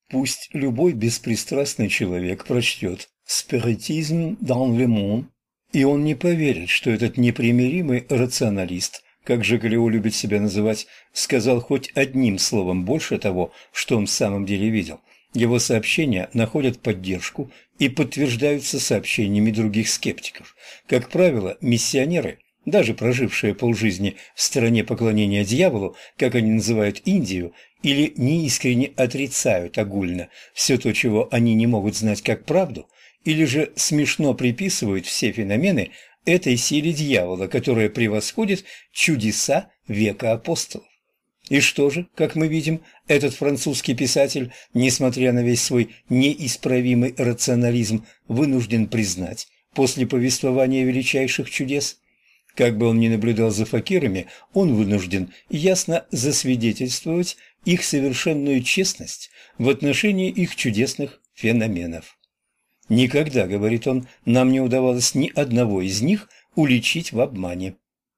Пусть любой беспристрастный человек прочтет «Spiritisme dans le monde», и он не поверит, что этот непримиримый рационалист, как же Галилео любит себя называть, сказал хоть одним словом больше того, что он в самом деле видел. Его сообщения находят поддержку и подтверждаются сообщениями других скептиков. Как правило, миссионеры, даже прожившие полжизни в стране поклонения дьяволу, как они называют Индию, или неискренне отрицают огульно все то, чего они не могут знать как правду, или же смешно приписывают все феномены этой силе дьявола, которая превосходит чудеса века апостолов. И что же, как мы видим, этот французский писатель, несмотря на весь свой неисправимый рационализм, вынужден признать после повествования величайших чудес? Как бы он ни наблюдал за факирами, он вынужден ясно засвидетельствовать их совершенную честность в отношении их чудесных феноменов. «Никогда, — говорит он, — нам не удавалось ни одного из них уличить в обмане».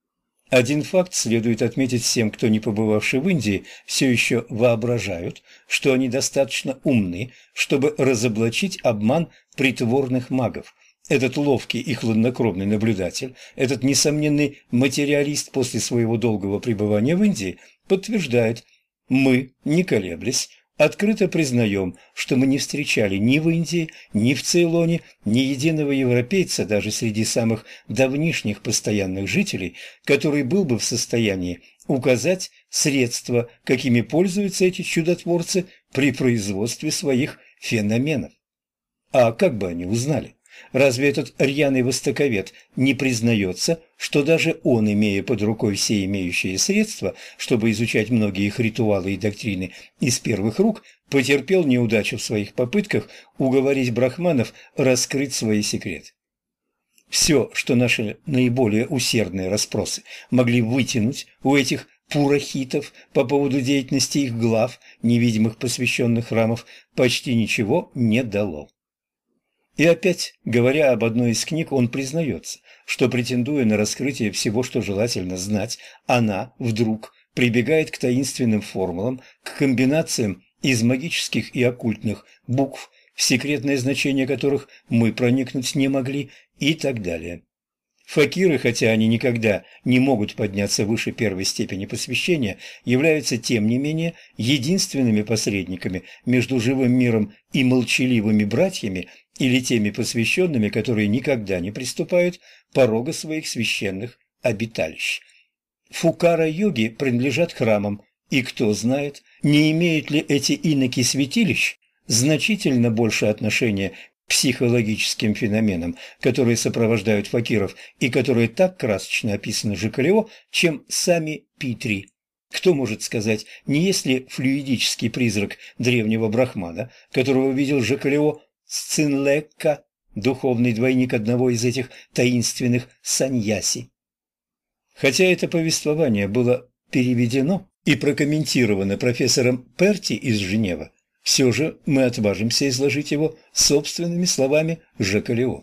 Один факт следует отметить всем, кто, не побывавший в Индии, все еще воображают, что они достаточно умны, чтобы разоблачить обман притворных магов. Этот ловкий и хладнокровный наблюдатель, этот несомненный материалист после своего долгого пребывания в Индии подтверждает: мы, не колеблясь, открыто признаем, что мы не встречали ни в Индии, ни в Цейлоне ни единого европейца, даже среди самых давнишних постоянных жителей, который был бы в состоянии указать средства, какими пользуются эти чудотворцы при производстве своих феноменов. А как бы они узнали? Разве этот рьяный востоковед не признается, что даже он, имея под рукой все имеющие средства, чтобы изучать многие их ритуалы и доктрины из первых рук, потерпел неудачу в своих попытках уговорить брахманов раскрыть свои секреты? Все, что наши наиболее усердные расспросы могли вытянуть у этих пурохитов по поводу деятельности их глав, невидимых посвященных храмов, почти ничего не дало. И опять, говоря об одной из книг, он признается, что, претендуя на раскрытие всего, что желательно знать, она вдруг прибегает к таинственным формулам, к комбинациям из магических и оккультных букв, в секретное значение которых мы проникнуть не могли, и так далее. Факиры, хотя они никогда не могут подняться выше первой степени посвящения, являются, тем не менее, единственными посредниками между живым миром и молчаливыми братьями или теми посвященными, которые никогда не приступают порога своих священных обиталищ. Фукара-йоги принадлежат храмам, и кто знает, не имеют ли эти иноки святилищ значительно больше отношения к психологическим феноменам, которые сопровождают факиров и которые так красочно описаны Жакалео, чем сами Питри. Кто может сказать, не есть ли флюидический призрак древнего брахмана, которого видел Жакалео, Сцинлекка, духовный двойник одного из этих таинственных саньяси? Хотя это повествование было переведено и прокомментировано профессором Перти из Женевы, все же мы отважимся изложить его собственными словами Жакалео.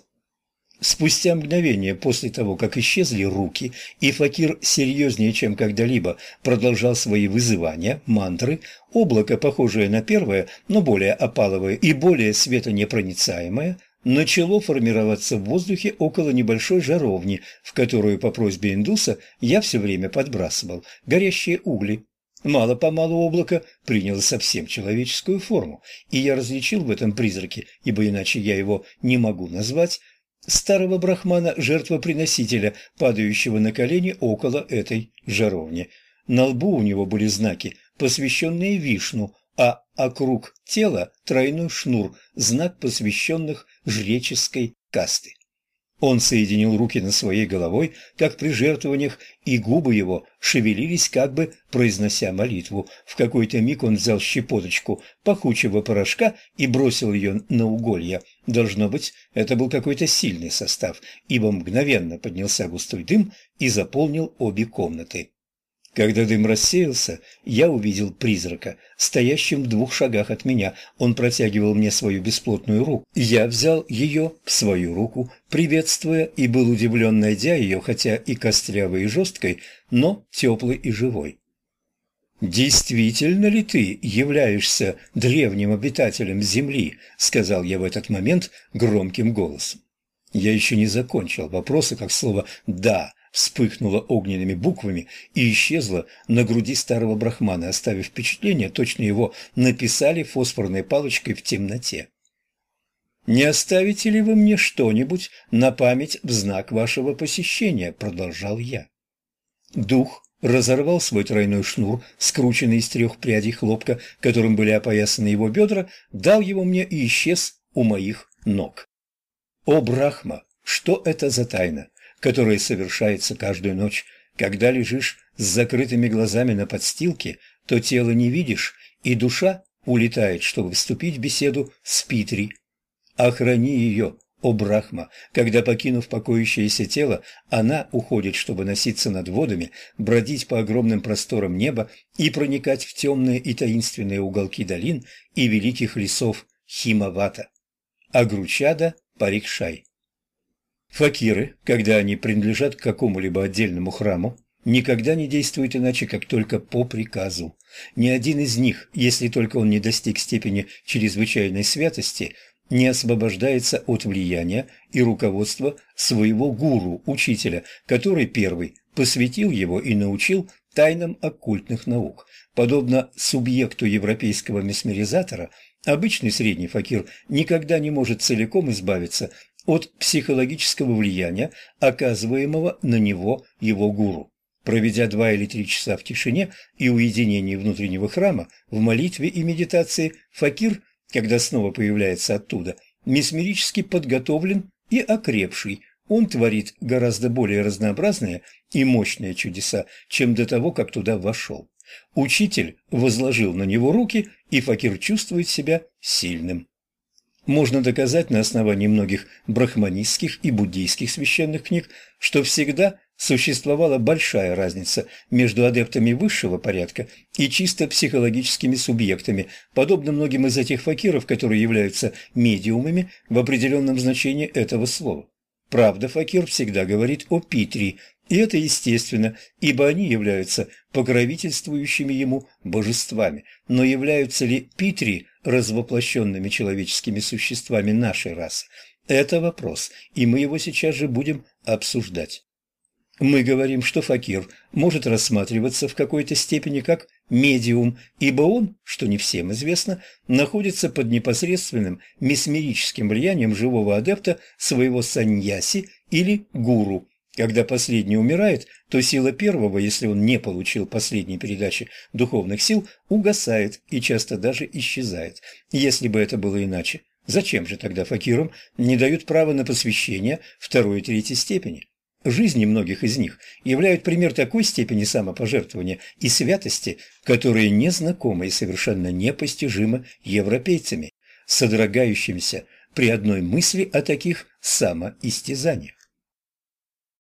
Спустя мгновение после того, как исчезли руки, и факир серьезнее, чем когда-либо, продолжал свои вызывания, мантры, облако, похожее на первое, но более опаловое и более светонепроницаемое, начало формироваться в воздухе около небольшой жаровни, в которую по просьбе индуса я все время подбрасывал горящие угли. Мало-помалу облако приняло совсем человеческую форму, и я различил в этом призраке, ибо иначе я его не могу назвать, старого брахмана-жертвоприносителя, падающего на колени около этой жаровни. На лбу у него были знаки, посвященные Вишну, а округ тела тройной шнур, знак посвященных жреческой касты. Он соединил руки над своей головой, как при жертвованиях, и губы его шевелились, как бы произнося молитву. В какой-то миг он взял щепоточку пахучего порошка и бросил ее на уголья. Должно быть, это был какой-то сильный состав, ибо мгновенно поднялся густой дым и заполнил обе комнаты. Когда дым рассеялся, я увидел призрака, стоящим в 2 шагах от меня. Он протягивал мне свою бесплотную руку. Я взял ее в свою руку, приветствуя, и был удивлен, найдя ее, хотя и костлявой и жесткой, но теплой и живой. «Действительно ли ты являешься древним обитателем Земли?» – сказал я в этот момент громким голосом. Я еще не закончил вопроса, как слово «да» вспыхнуло огненными буквами и исчезло на груди старого брахмана, оставив впечатление, точно его написали фосфорной палочкой в темноте. «Не оставите ли вы мне что-нибудь на память в знак вашего посещения?» – продолжал я. Дух разорвал свой тройной шнур, скрученный из 3 прядей хлопка, которым были опоясаны его бедра, дал его мне и исчез у моих ног. О, Брахма, что это за тайна, которая совершается каждую ночь? Когда лежишь с закрытыми глазами на подстилке, то тело не видишь, и душа улетает, чтобы вступить в беседу с Питри. Охрани ее, о Брахма, когда, покинув покоящееся тело, она уходит, чтобы носиться над водами, бродить по огромным просторам неба и проникать в темные и таинственные уголки долин и великих лесов Химавата. Агручада Парикшай. Факиры, когда они принадлежат к какому-либо отдельному храму, никогда не действуют иначе, как только по приказу. Ни один из них, если только он не достиг степени чрезвычайной святости, не освобождается от влияния и руководства своего гуру, учителя, который первый посвятил его и научил тайнам оккультных наук. Подобно субъекту европейского месмеризатора, обычный средний факир никогда не может целиком избавиться от психологического влияния, оказываемого на него его гуру. Проведя 2 или 3 часа в тишине и уединении внутреннего храма, в молитве и медитации, факир, когда снова появляется оттуда, месмерически подготовлен и окрепший. Он творит гораздо более разнообразные и мощные чудеса, чем до того, как туда вошел. Учитель возложил на него руки, и факир чувствует себя сильным. Можно доказать на основании многих брахманистских и буддийских священных книг, что всегда существовала большая разница между адептами высшего порядка и чисто психологическими субъектами, подобно многим из этих факиров, которые являются медиумами в определенном значении этого слова. Правда, факир всегда говорит о Питри, и это естественно, ибо они являются покровительствующими ему божествами. Но являются ли Питри развоплощенными человеческими существами нашей расы? Это вопрос, и мы его сейчас же будем обсуждать. Мы говорим, что факир может рассматриваться в какой-то степени как медиум, ибо он, что не всем известно, находится под непосредственным месмерическим влиянием живого адепта своего саньяси или гуру. Когда последний умирает, то сила первого, если он не получил последней передачи духовных сил, угасает и часто даже исчезает. Если бы это было иначе, зачем же тогда факирам не дают права на посвящение 2 и 3 степени? Жизни многих из них являют пример такой степени самопожертвования и святости, которые незнакомы и совершенно непостижимы европейцами, содрогающимися при одной мысли о таких самоистязаниях.